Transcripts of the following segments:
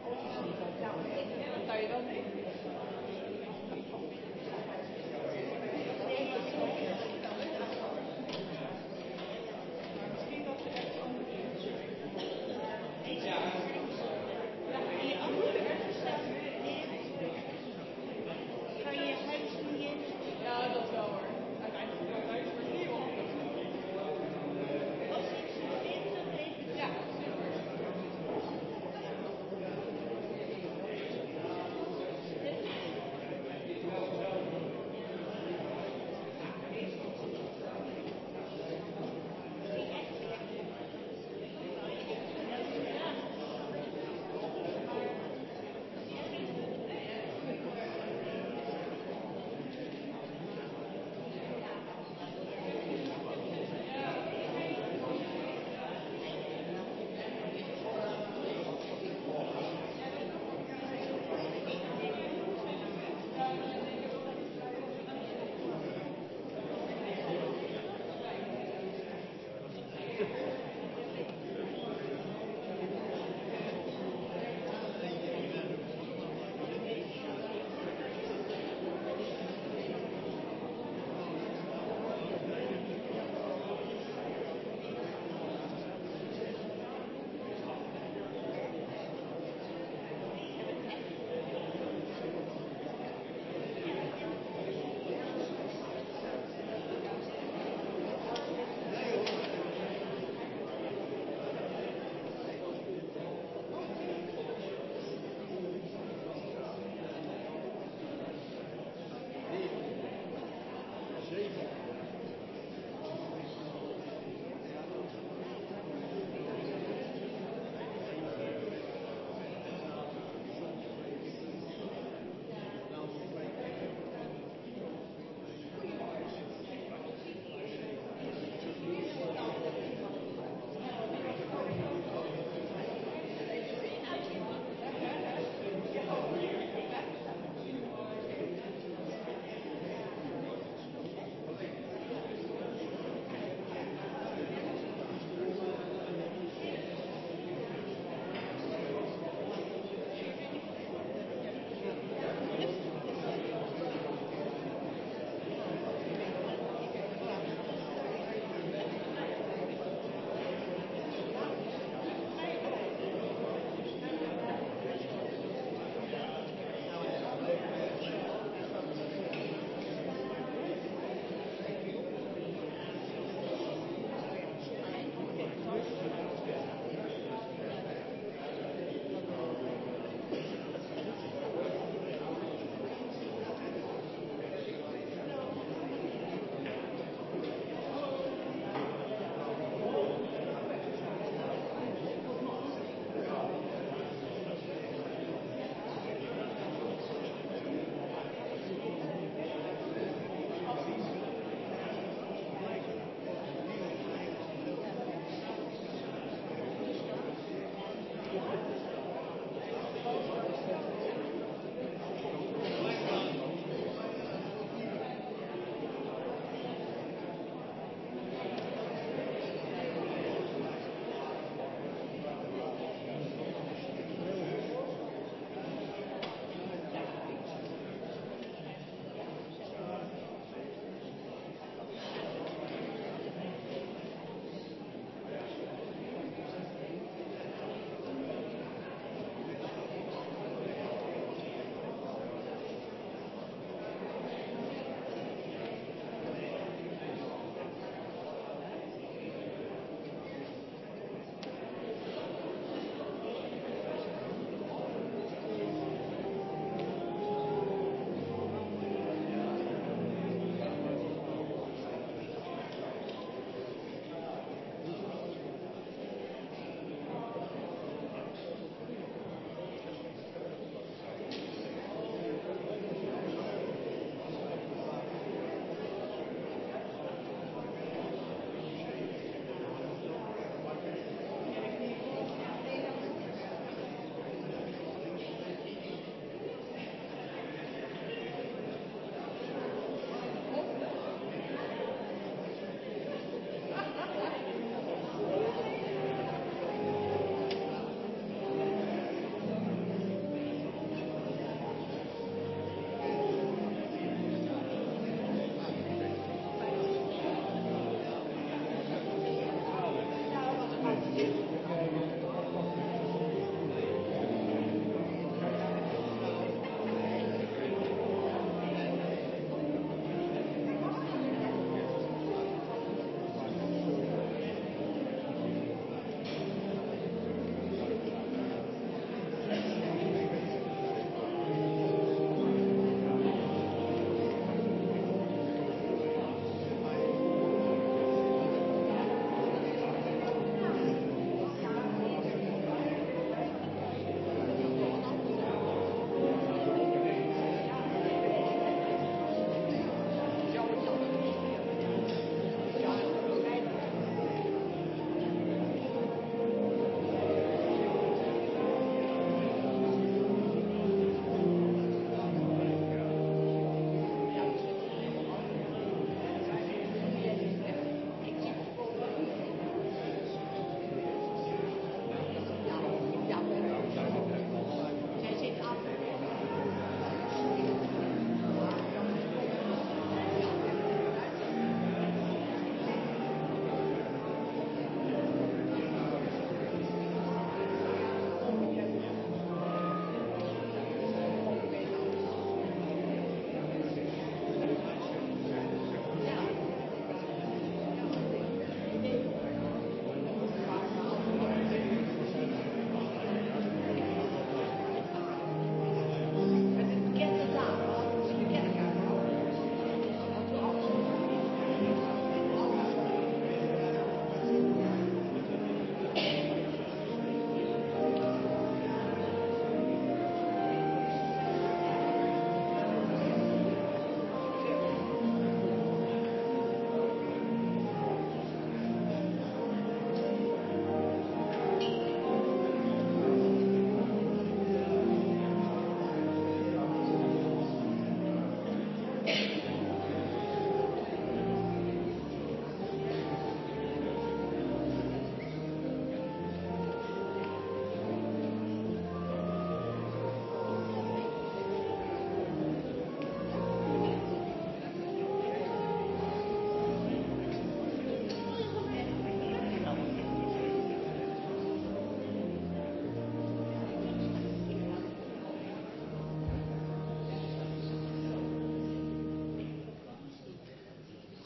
Zou je dat niet? Misschien dat ze echt anders doen. Ja. Ja, en je andere ergens staat weer. Ga je huis niet in? Ja, dat wel hoor. Uiteindelijk wel huis voor niemand. Als ik zo in zou even. Ja, super.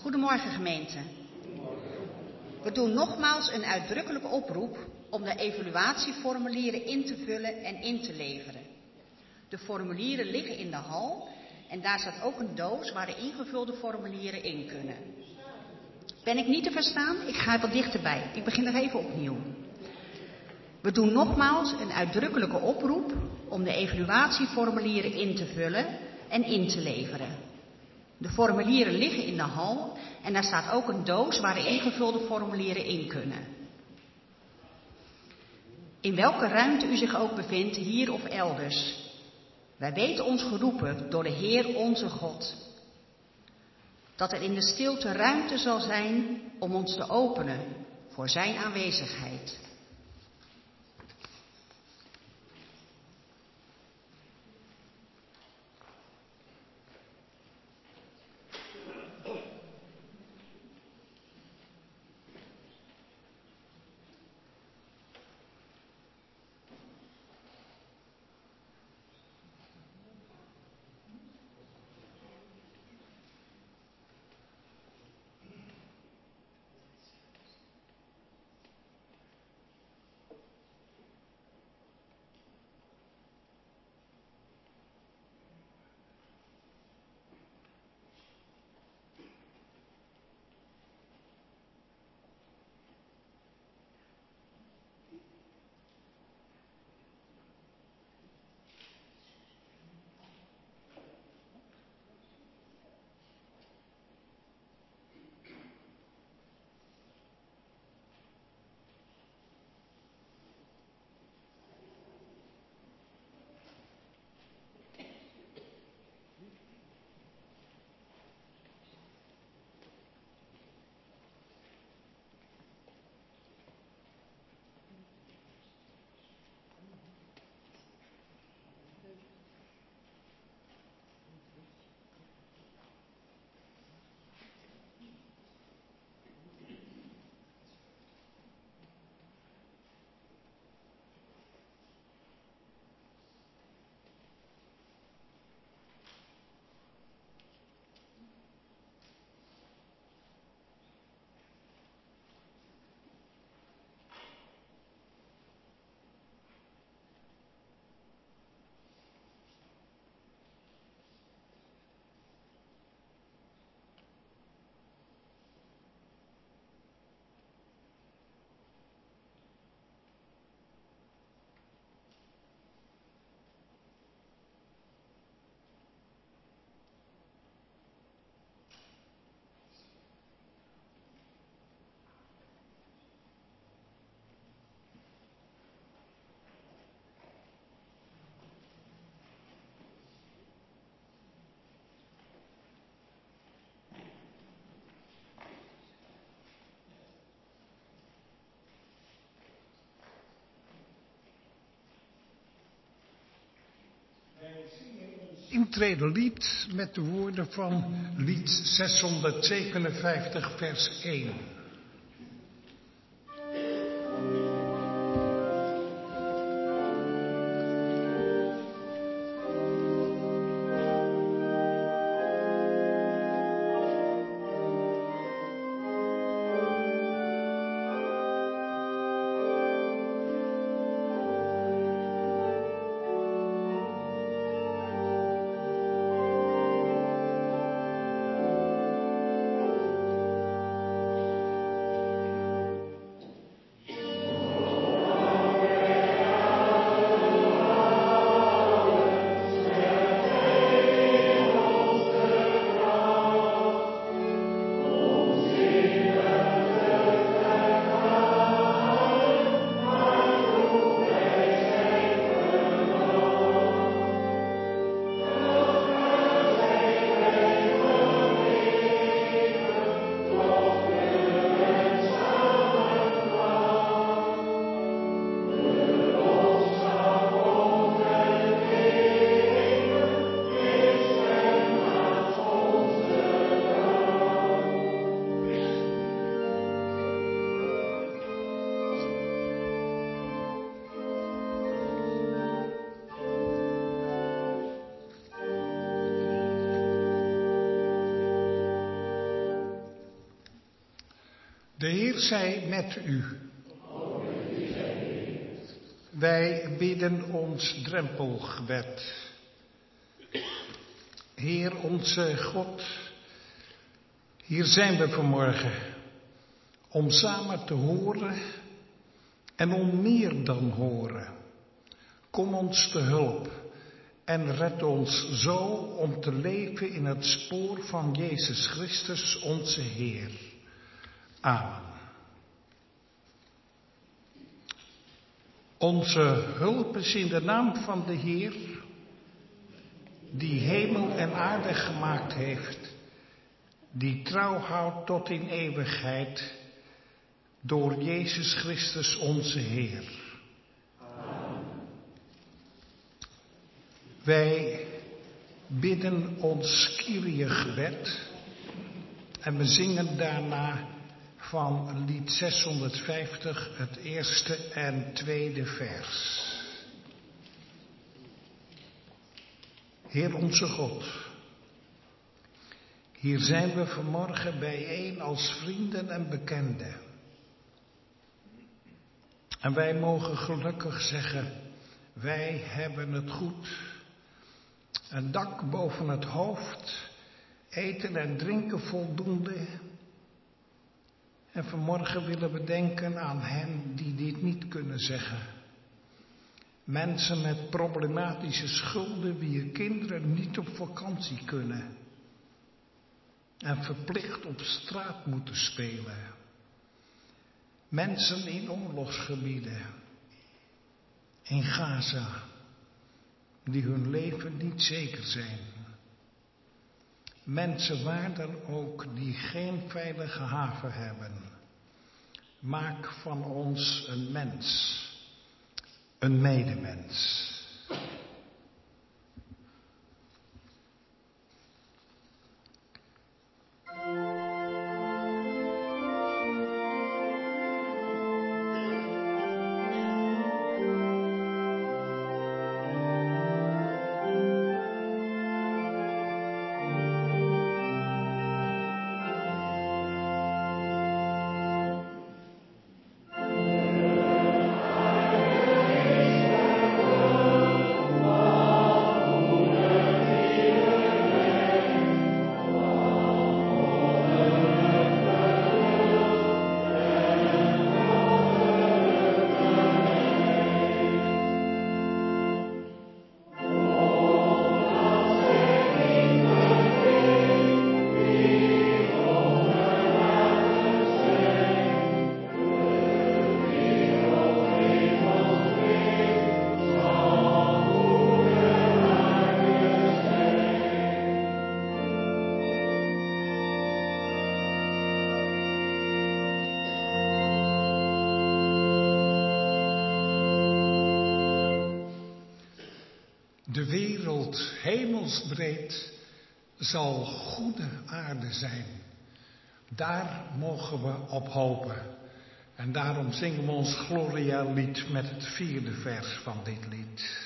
Goedemorgen gemeente. We doen nogmaals een uitdrukkelijke oproep om de evaluatieformulieren in te vullen en in te leveren. De formulieren liggen in de hal en daar staat ook een doos waar de ingevulde formulieren in kunnen. Ben ik niet te verstaan? Ik ga wat dichterbij. Ik begin nog even opnieuw. We doen nogmaals een uitdrukkelijke oproep om de evaluatieformulieren in te vullen en in te leveren. De formulieren liggen in de hal en daar staat ook een doos waar de ingevulde formulieren in kunnen. In welke ruimte u zich ook bevindt, hier of elders. Wij weten ons geroepen door de Heer onze God. Dat er in de stilte ruimte zal zijn om ons te openen voor zijn aanwezigheid. Intrede met de woorden van lied 657 vers 1. De Heer zij met u. Wij bidden ons drempelgebed. Heer onze God, hier zijn we vanmorgen om samen te horen en om meer dan horen. Kom ons te hulp en red ons zo om te leven in het spoor van Jezus Christus onze Heer. Amen. Onze hulp is in de naam van de Heer, die hemel en aarde gemaakt heeft, die trouw houdt tot in eeuwigheid, door Jezus Christus onze Heer. Amen. Wij bidden ons Kyrie-gebed en we zingen daarna van lied 650 het eerste en tweede vers. Heer onze God, hier zijn we vanmorgen bijeen als vrienden en bekenden. En wij mogen gelukkig zeggen, wij hebben het goed. Een dak boven het hoofd, eten en drinken voldoende. En vanmorgen willen we denken aan hen die dit niet kunnen zeggen. Mensen met problematische schulden, wier kinderen niet op vakantie kunnen. En verplicht op straat moeten spelen. Mensen in oorlogsgebieden. In Gaza. Die hun leven niet zeker zijn. Mensen waar dan ook die geen veilige haven hebben. Maak van ons een mens. Een medemens. De wereld hemelsbreed zal goede aarde zijn. Daar mogen we op hopen. En daarom zingen we ons Gloria-lied met het 4e vers van dit lied.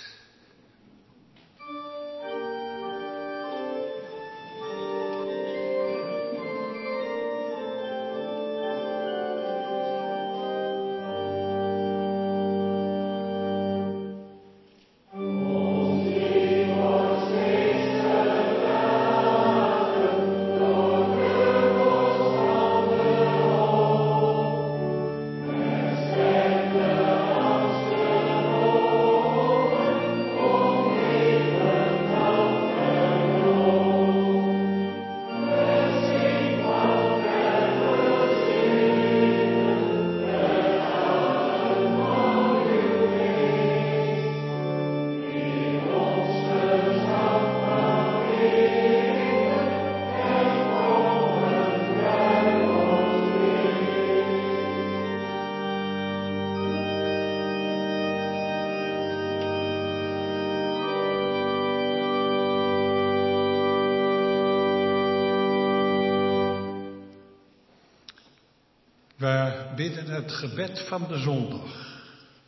We bidden het gebed van de zondag.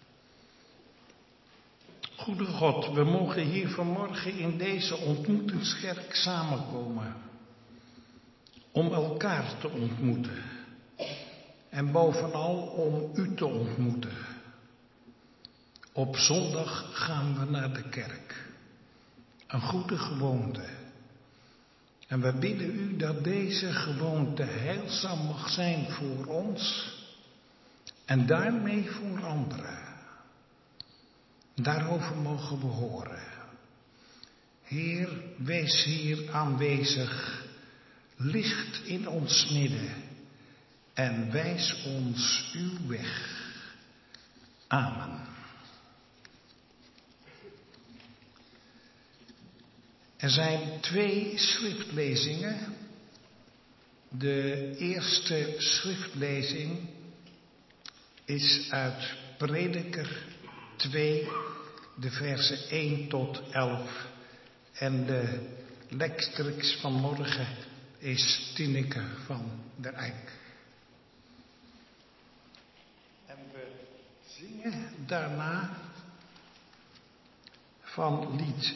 Goede God, we mogen hier vanmorgen in deze ontmoetingskerk samenkomen. Om elkaar te ontmoeten. en bovenal om u te ontmoeten. Op zondag gaan we naar de kerk. Een goede gewoonte. En we bidden u dat deze gewoonte heilzaam mag zijn voor ons en daarmee voor anderen. Daarover mogen we horen. Heer, wees hier aanwezig, licht in ons midden en wijs ons uw weg. Amen. Er zijn 2 schriftlezingen. De eerste schriftlezing is uit Prediker 2, de versen 1 tot 11. En de lekstrix van morgen is Tineke van der Eyck. En we zingen daarna van lied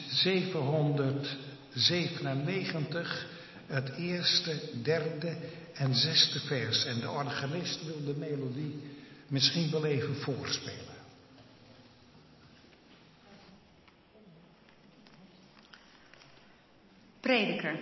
797, het eerste, derde en 6e vers. En de organist wil de melodie misschien wel even voorspelen. Prediker.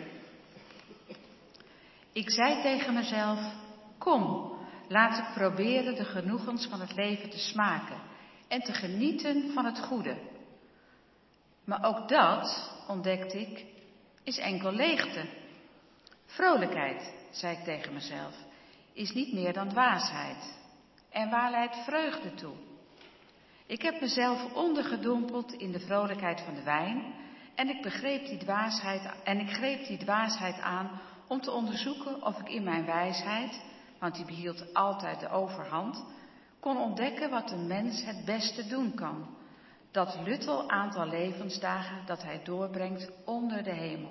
Ik zei tegen mezelf, kom, laat ik proberen de genoegens van het leven te smaken en te genieten van het goede. Maar ook dat, ontdekte ik, is enkel leegte. Vrolijkheid, zei ik tegen mezelf, is niet meer dan dwaasheid. En waar leidt vreugde toe? Ik heb mezelf ondergedompeld in de vrolijkheid van de wijn en ik greep die dwaasheid aan om te onderzoeken of ik in mijn wijsheid, want die behield altijd de overhand, kon ontdekken wat een mens het beste doen kan. Dat luttel aantal levensdagen dat hij doorbrengt onder de hemel.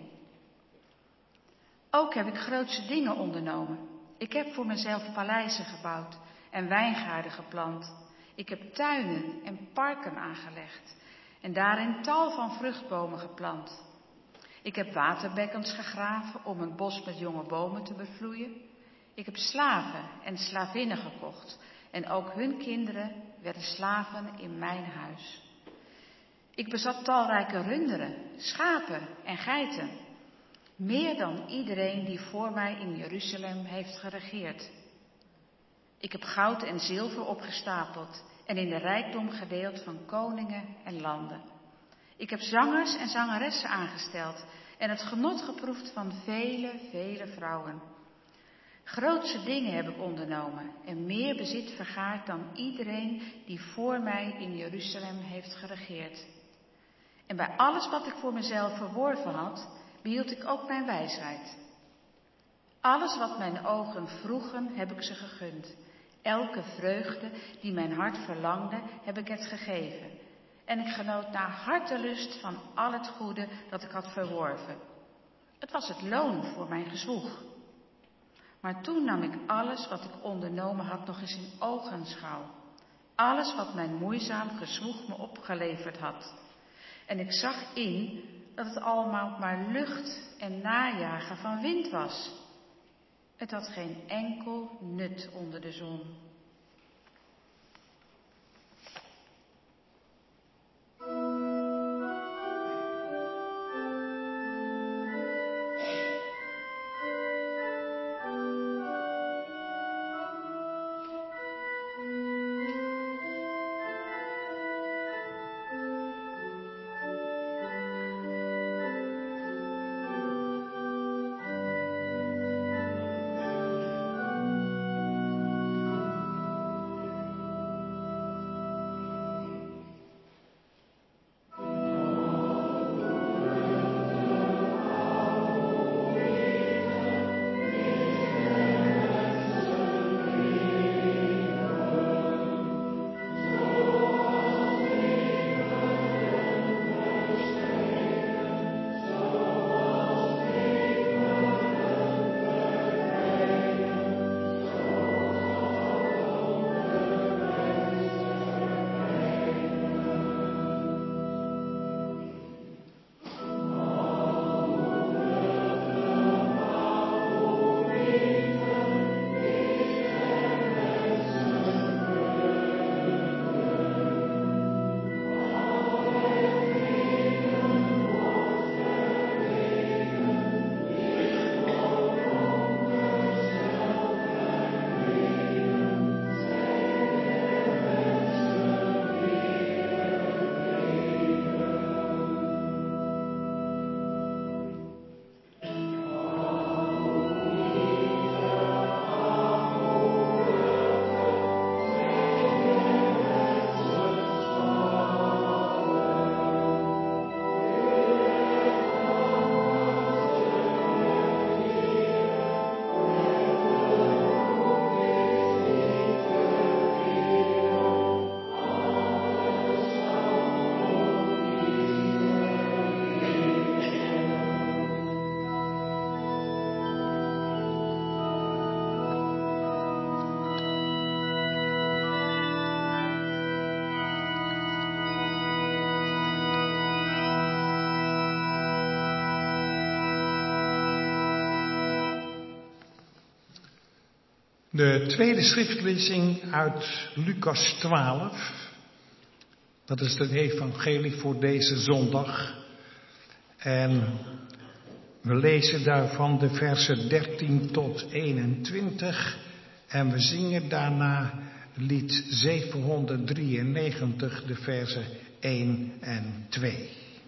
Ook heb ik grootse dingen ondernomen. Ik heb voor mezelf paleizen gebouwd en wijngaarden geplant. Ik heb tuinen en parken aangelegd en daarin tal van vruchtbomen geplant. Ik heb waterbekkens gegraven om een bos met jonge bomen te bevloeien. Ik heb slaven en slavinnen gekocht en ook hun kinderen werden slaven in mijn huis. Ik bezat talrijke runderen, schapen en geiten. Meer dan iedereen die voor mij in Jeruzalem heeft geregeerd. Ik heb goud en zilver opgestapeld en in de rijkdom gedeeld van koningen en landen. Ik heb zangers en zangeressen aangesteld en het genot geproefd van vele, vele vrouwen. Grootse dingen heb ik ondernomen en meer bezit vergaard dan iedereen die voor mij in Jeruzalem heeft geregeerd. En bij alles wat ik voor mezelf verworven had, behield ik ook mijn wijsheid. Alles wat mijn ogen vroegen, heb ik ze gegund. Elke vreugde die mijn hart verlangde, heb ik het gegeven. En ik genoot naar hartelust van al het goede dat ik had verworven. Het was het loon voor mijn gezwoeg. Maar toen nam ik alles wat ik ondernomen had nog eens in ogenschouw. Alles wat mijn moeizaam gezwoeg me opgeleverd had. En ik zag in dat het allemaal maar lucht en najagen van wind was. Het had geen enkel nut onder de zon. De tweede schriftlezing uit Lucas 12. Dat is het evangelie voor deze zondag. En we lezen daarvan de versen 13 tot 21. En we zingen daarna lied 793, de versen 1 en 2.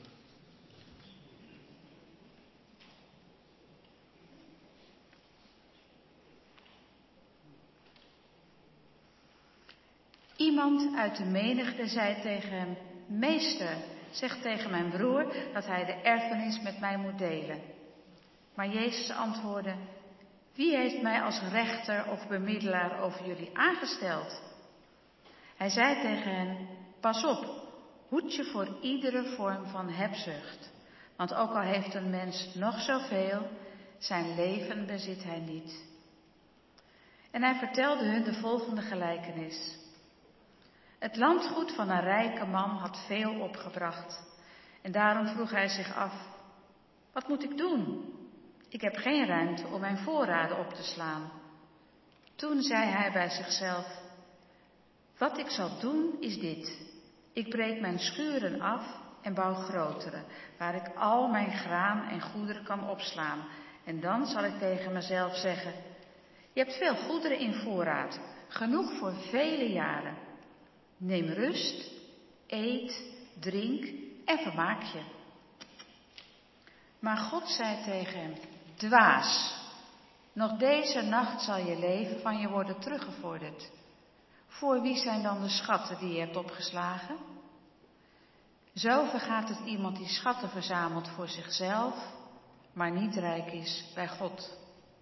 Iemand uit de menigte zei tegen hem: Meester, zeg tegen mijn broer dat hij de erfenis met mij moet delen. Maar Jezus antwoordde: Wie heeft mij als rechter of bemiddelaar over jullie aangesteld? Hij zei tegen hen: Pas op, hoed je voor iedere vorm van hebzucht. Want ook al heeft een mens nog zoveel, zijn leven bezit hij niet. En hij vertelde hun de volgende gelijkenis. Het landgoed van een rijke man had veel opgebracht. En daarom vroeg hij zich af: Wat moet ik doen? Ik heb geen ruimte om mijn voorraden op te slaan. Toen zei hij bij zichzelf: Wat ik zal doen is dit. Ik breek mijn schuren af en bouw grotere, waar ik al mijn graan en goederen kan opslaan. En dan zal ik tegen mezelf zeggen: Je hebt veel goederen in voorraad, genoeg voor vele jaren. Neem rust, eet, drink en vermaak je. Maar God zei tegen hem: Dwaas, nog deze nacht zal je leven van je worden teruggevorderd. Voor wie zijn dan de schatten die je hebt opgeslagen? Zo vergaat het iemand die schatten verzamelt voor zichzelf, maar niet rijk is bij God.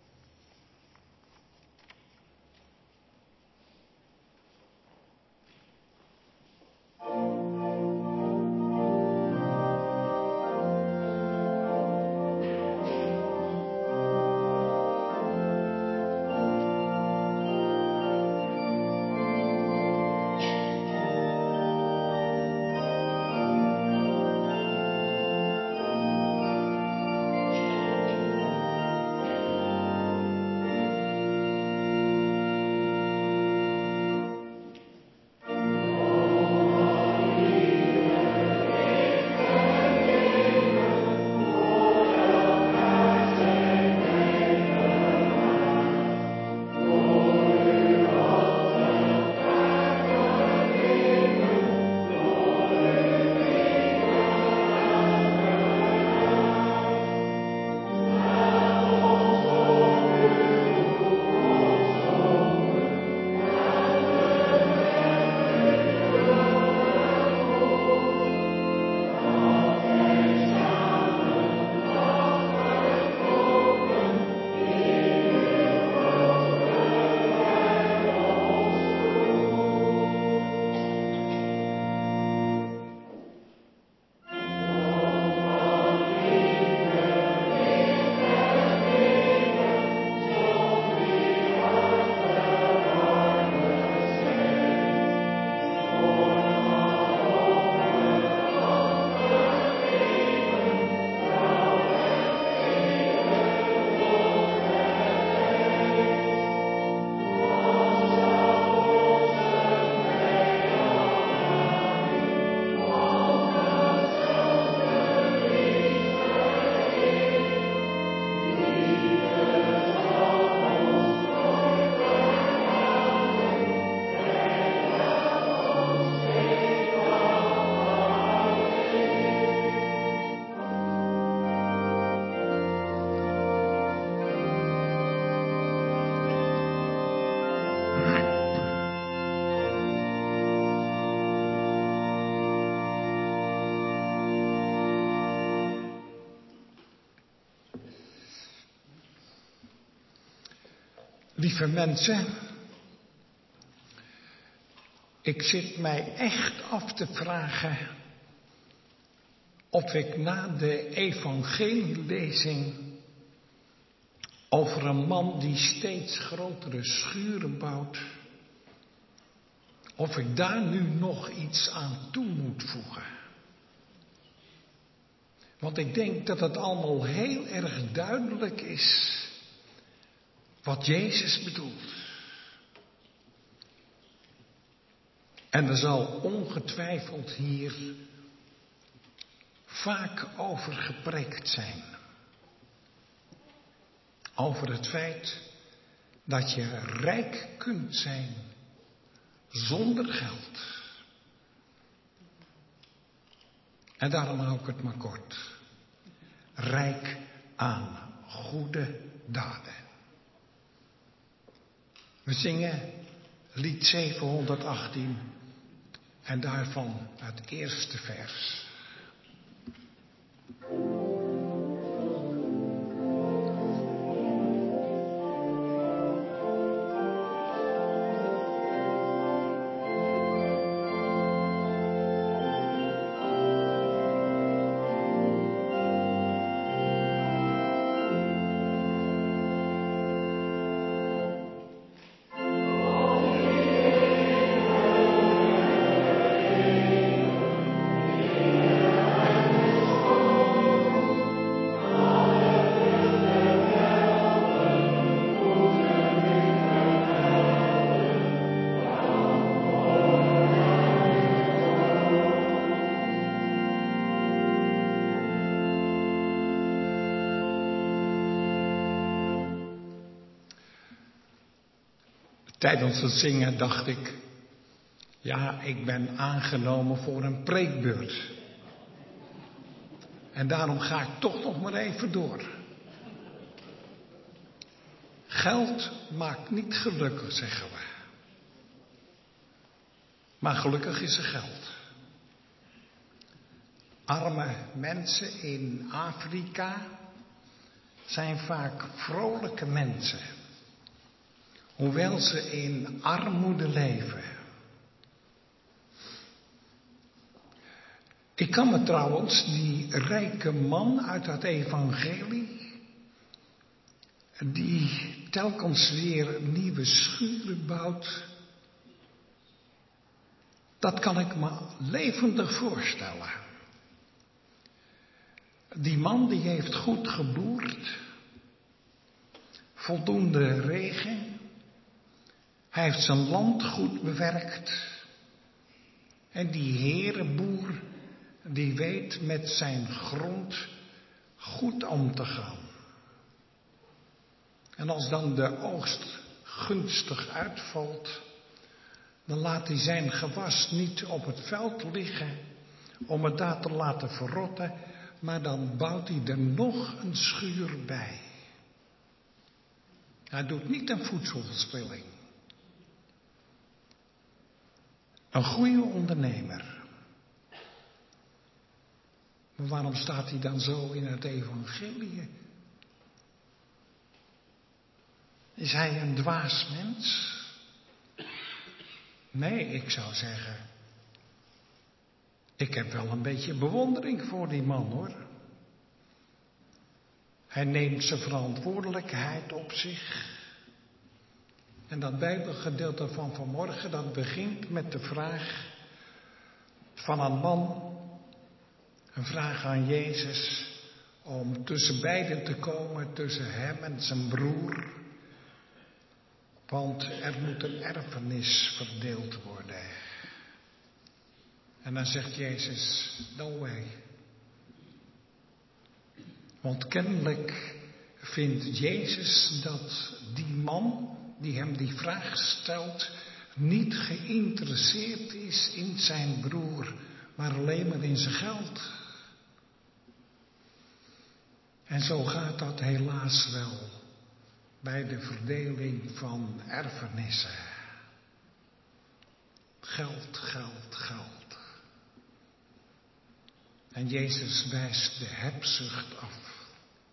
Lieve mensen, ik zit mij echt af te vragen of ik na de evangelielezing over een man die steeds grotere schuren bouwt, of ik daar nu nog iets aan toe moet voegen. Want ik denk dat het allemaal heel erg duidelijk is wat Jezus bedoelt. En er zal ongetwijfeld hier vaak over gepreekt zijn. Over het feit dat je rijk kunt zijn zonder geld. En daarom hou ik het maar kort. Rijk aan goede daden. We zingen lied 718 en daarvan het eerste vers. Tijdens het zingen dacht ik, ja, ik ben aangenomen voor een preekbeurt. En daarom ga ik toch nog maar even door. Geld maakt niet gelukkig, zeggen we. Maar gelukkig is er geld. Arme mensen in Afrika zijn vaak vrolijke mensen. Hoewel ze in armoede leven. Ik kan me trouwens die rijke man uit dat evangelie, die telkens weer nieuwe schuren bouwt, dat kan ik me levendig voorstellen. Die man die heeft goed geboerd, voldoende regen. Hij heeft zijn land goed bewerkt. En die herenboer, die weet met zijn grond goed om te gaan. En als dan de oogst gunstig uitvalt, dan laat hij zijn gewas niet op het veld liggen om het daar te laten verrotten, maar dan bouwt hij er nog een schuur bij. Hij doet niet aan voedselverspilling. Een goede ondernemer. Maar waarom staat hij dan zo in het evangelie? Is hij een dwaas mens? Nee, ik zou zeggen, ik heb wel een beetje bewondering voor die man, hoor. Hij neemt zijn verantwoordelijkheid op zich. En dat Bijbelgedeelte van vanmorgen, dat begint met de vraag van een man, een vraag aan Jezus, om tussen beiden te komen, tussen hem en zijn broer. Want er moet een erfenis verdeeld worden. En dan zegt Jezus, no way. Want kennelijk vindt Jezus dat die man die hem die vraag stelt, niet geïnteresseerd is in zijn broer, maar alleen maar in zijn geld. En zo gaat dat helaas wel bij de verdeling van erfenissen. Geld, geld, geld. En Jezus wijst de hebzucht af.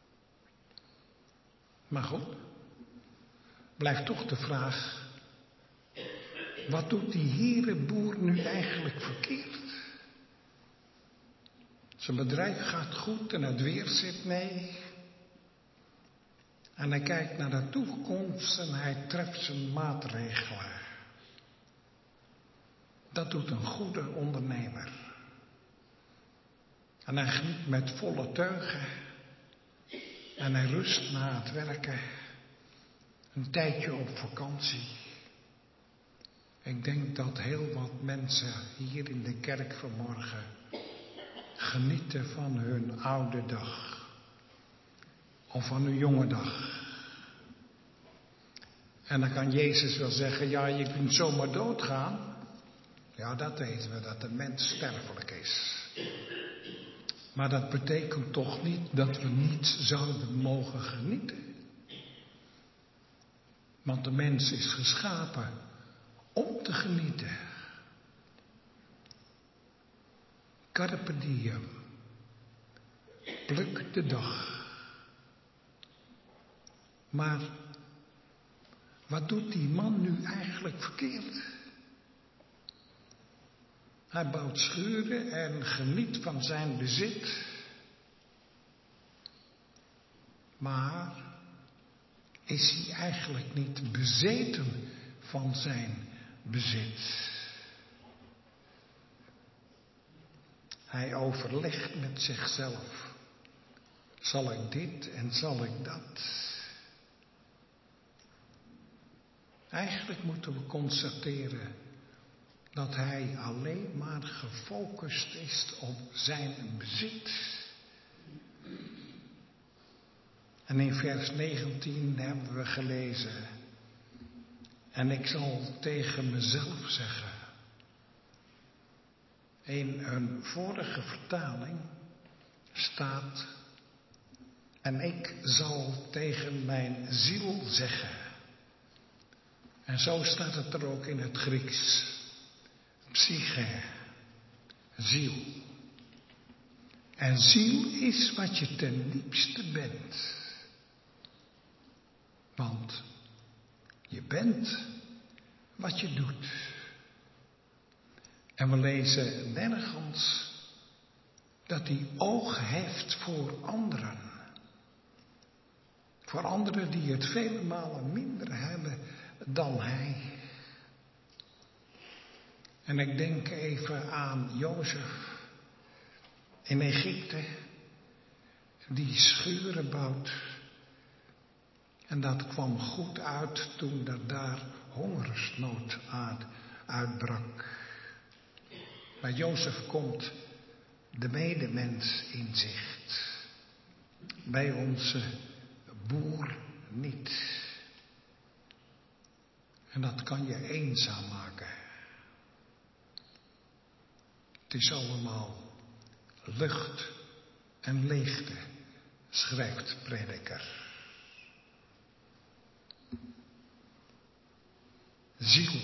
Maar goed, blijft toch de vraag, wat doet die herenboer nu eigenlijk verkeerd? Zijn bedrijf gaat goed en het weer zit mee. En hij kijkt naar de toekomst en hij treft zijn maatregelen. Dat doet een goede ondernemer. En hij geniet met volle teugen. En hij rust na het werken. Een tijdje op vakantie. Ik denk dat heel wat mensen hier in de kerk vanmorgen genieten van hun oude dag. Of van hun jonge dag. En dan kan Jezus wel zeggen, ja, je kunt zomaar doodgaan. Ja, dat weten we, dat de mens sterfelijk is. Maar dat betekent toch niet dat we niet zouden mogen genieten. Want de mens is geschapen om te genieten. Carpe diem. Pluk de dag. Maar wat doet die man nu eigenlijk verkeerd? Hij bouwt schuren en geniet van zijn bezit. Maar is hij eigenlijk niet bezeten van zijn bezit? Hij overlegt met zichzelf. Zal ik dit en zal ik dat? Eigenlijk moeten we constateren dat hij alleen maar gefocust is op zijn bezit. En in vers 19 hebben we gelezen: en ik zal tegen mezelf zeggen. In een vorige vertaling staat: en ik zal tegen mijn ziel zeggen. En zo staat het er ook in het Grieks. Psyche, ziel. En ziel is wat je ten diepste bent. Want je bent wat je doet. En we lezen nergens dat hij oog heeft voor anderen. Voor anderen die het vele malen minder hebben dan hij. En ik denk even aan Jozef in Egypte, die schuren bouwt. En dat kwam goed uit toen er daar hongersnood uitbrak. Maar Jozef komt de medemens in zicht. Bij onze boer niet. En dat kan je eenzaam maken. Het is allemaal lucht en leegte, schrijft Prediker. Ziel.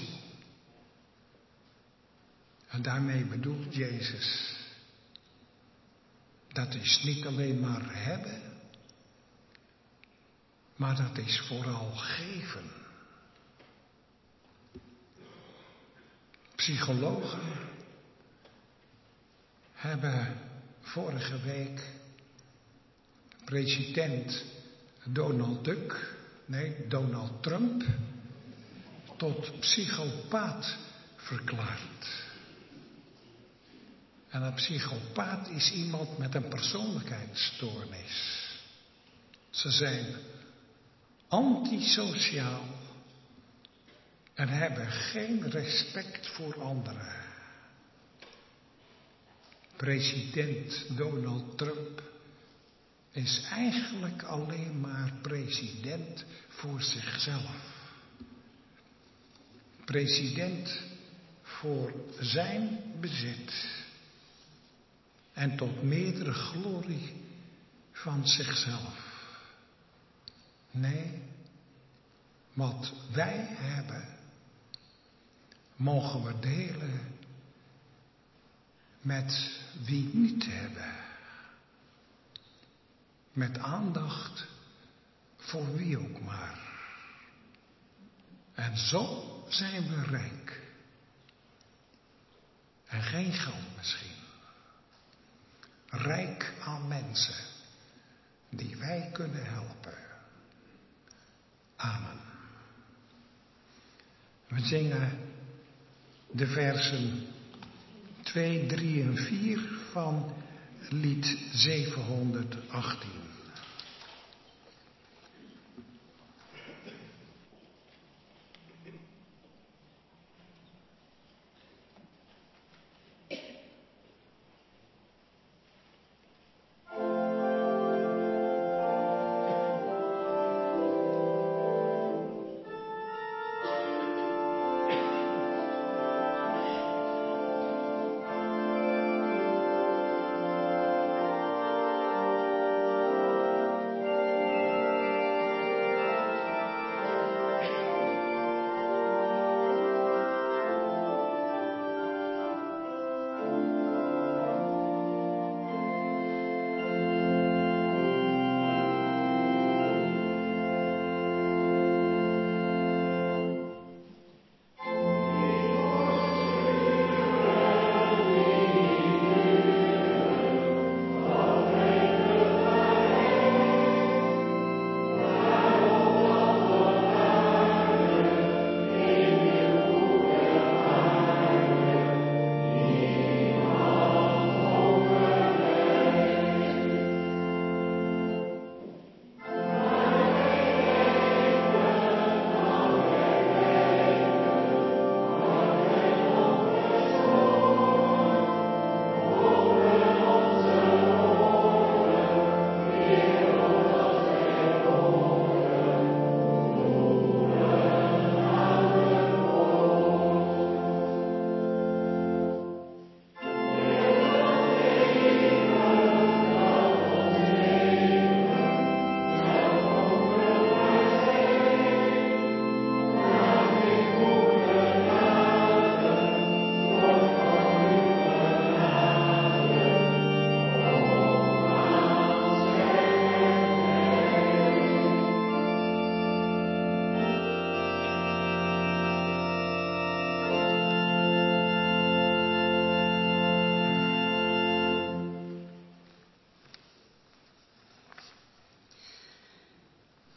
En daarmee bedoelt Jezus, dat is niet alleen maar hebben, maar dat is vooral geven. Psychologen hebben vorige week president Donald Trump tot psychopaat verklaard. En een psychopaat is iemand met een persoonlijkheidsstoornis. Ze zijn antisociaal en hebben geen respect voor anderen. President Donald Trump is eigenlijk alleen maar president voor zichzelf. President voor zijn bezit. En tot meerdere glorie van zichzelf. Nee, wat wij hebben, mogen we delen met wie niet hebben. Met aandacht voor wie ook maar. En zo zijn we rijk. En geen geld misschien. Rijk aan mensen die wij kunnen helpen. Amen. We zingen de versen 2, 3 en 4 van lied 718.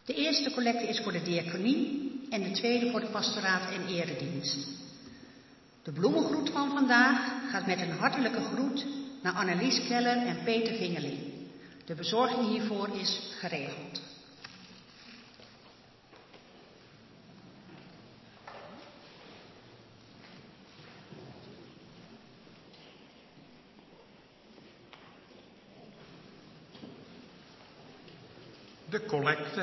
De eerste collecte is voor de diaconie en de tweede voor de pastoraat en eredienst. De bloemengroet van vandaag gaat met een hartelijke groet naar Annelies Keller en Peter Vingeling. De bezorging hiervoor is geregeld. De collecte.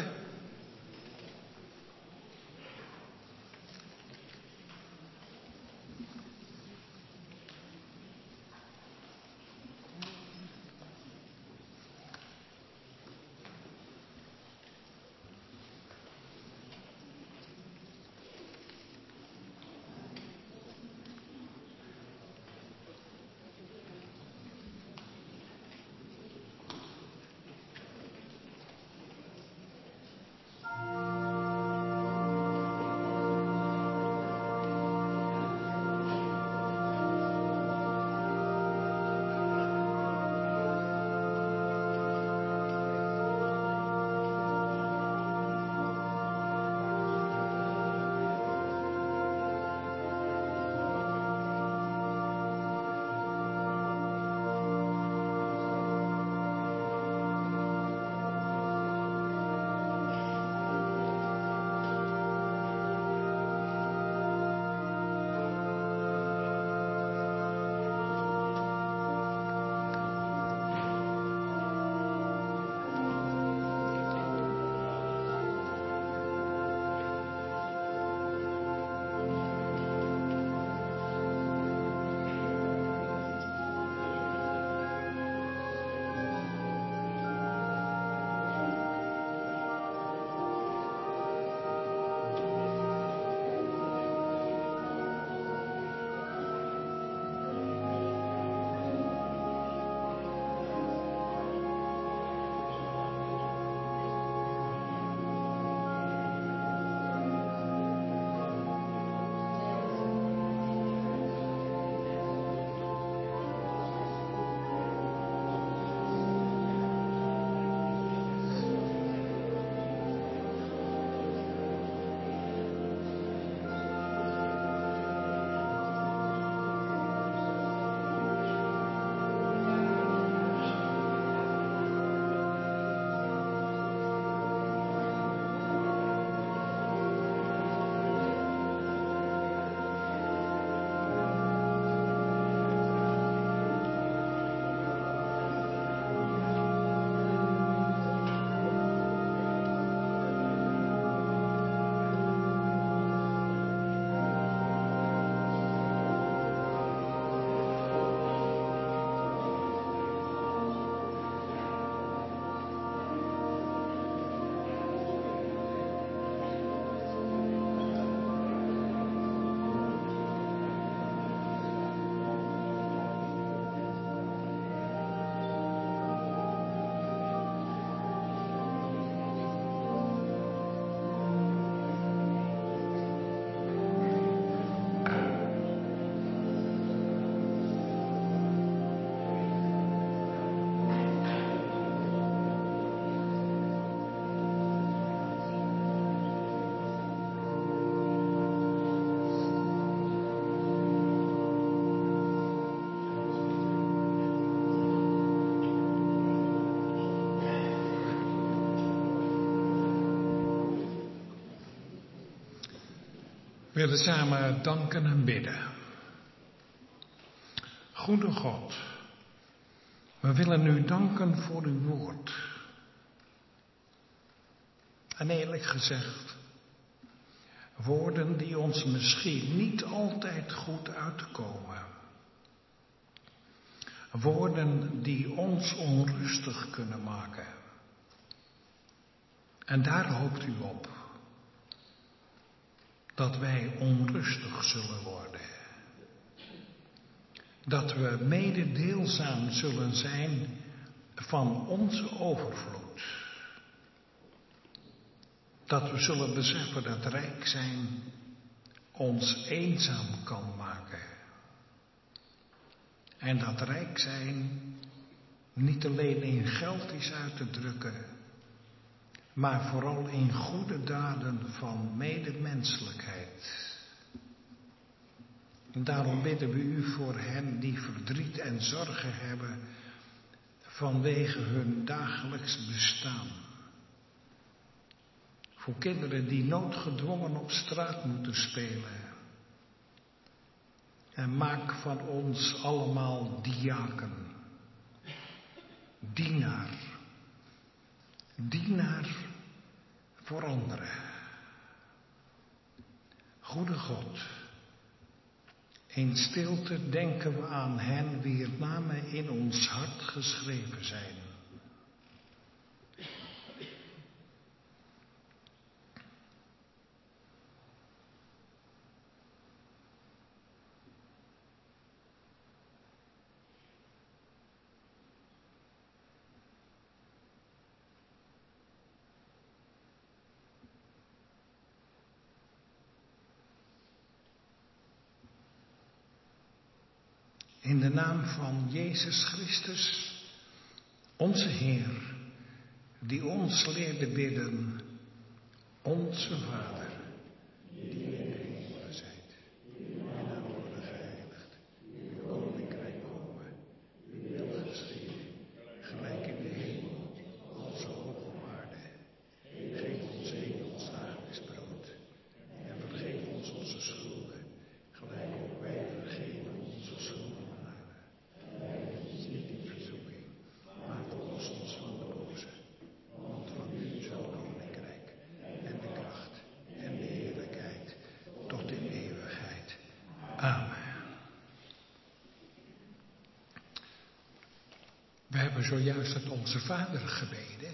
We willen samen danken en bidden. Goede God, we willen u danken voor uw woord. En eerlijk gezegd, woorden die ons misschien niet altijd goed uitkomen. Woorden die ons onrustig kunnen maken. En daar hoopt u op. Dat wij onrustig zullen worden. Dat we mededeelzaam zullen zijn van onze overvloed. Dat we zullen beseffen dat rijk zijn ons eenzaam kan maken. En dat rijk zijn niet alleen in geld is uit te drukken, maar vooral in goede daden van medemenselijkheid. En daarom bidden we u voor hen die verdriet en zorgen hebben vanwege hun dagelijks bestaan. Voor kinderen die noodgedwongen op straat moeten spelen. En maak van ons allemaal diaken. Dienaar voor anderen. Goede God, in stilte denken we aan hen wier namen in ons hart geschreven zijn. In de naam van Jezus Christus, onze Heer, die ons leerde bidden, onze Vader, die in de hemelen zijt, uw naam worden geheiligd, uw koninkrijk komen, uw wil geschieden, gelijk in de hemel, als ook op aarde. Geef ons heden ons dagelijks brood, en vergeef ons onze schulden, gelijk ook wij vergeven onze schulden. We hebben zojuist het Onze Vader gebeden.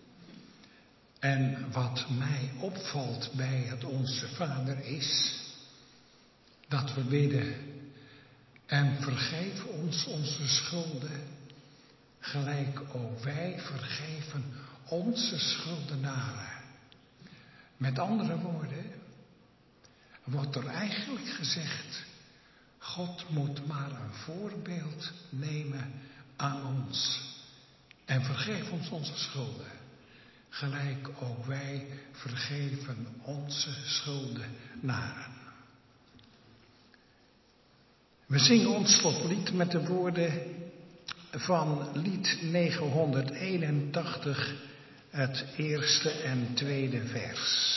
En wat mij opvalt bij het Onze Vader is dat we bidden en vergeef ons onze schulden, gelijk ook wij vergeven onze schuldenaren. Met andere woorden, wordt er eigenlijk gezegd, God moet maar een voorbeeld nemen aan ons en vergeef ons onze schulden, gelijk ook wij vergeven onze schuldenaren. We zingen ons slotlied met de woorden van lied 981, het eerste en tweede vers.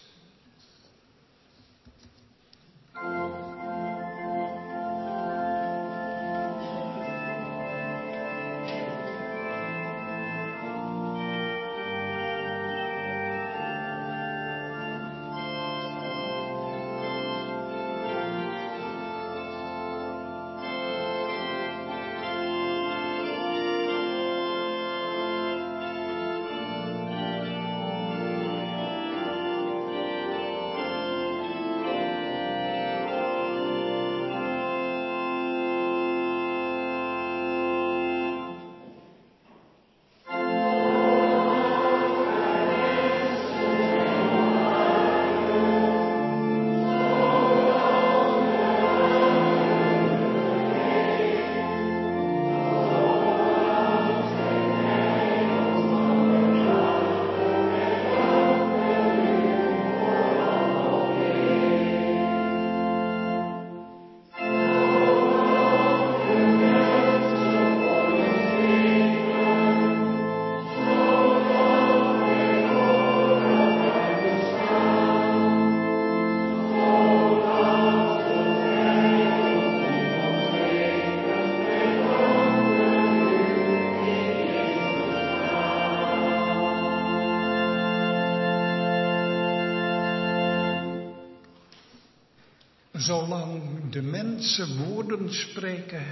Zolang de mensen woorden spreken,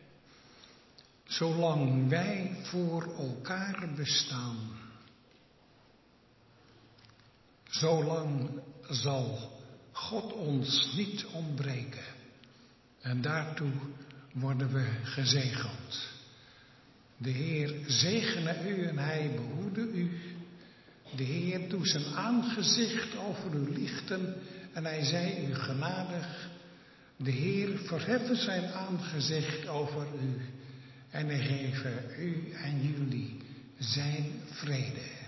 zolang wij voor elkaar bestaan, zolang zal God ons niet ontbreken. En daartoe worden we gezegend. De Heer zegene u en hij behoede u. De Heer doet zijn aangezicht over u lichten en hij zij u genadig. De Heer verheffen zijn aangezicht over u en hij geven u en jullie zijn vrede.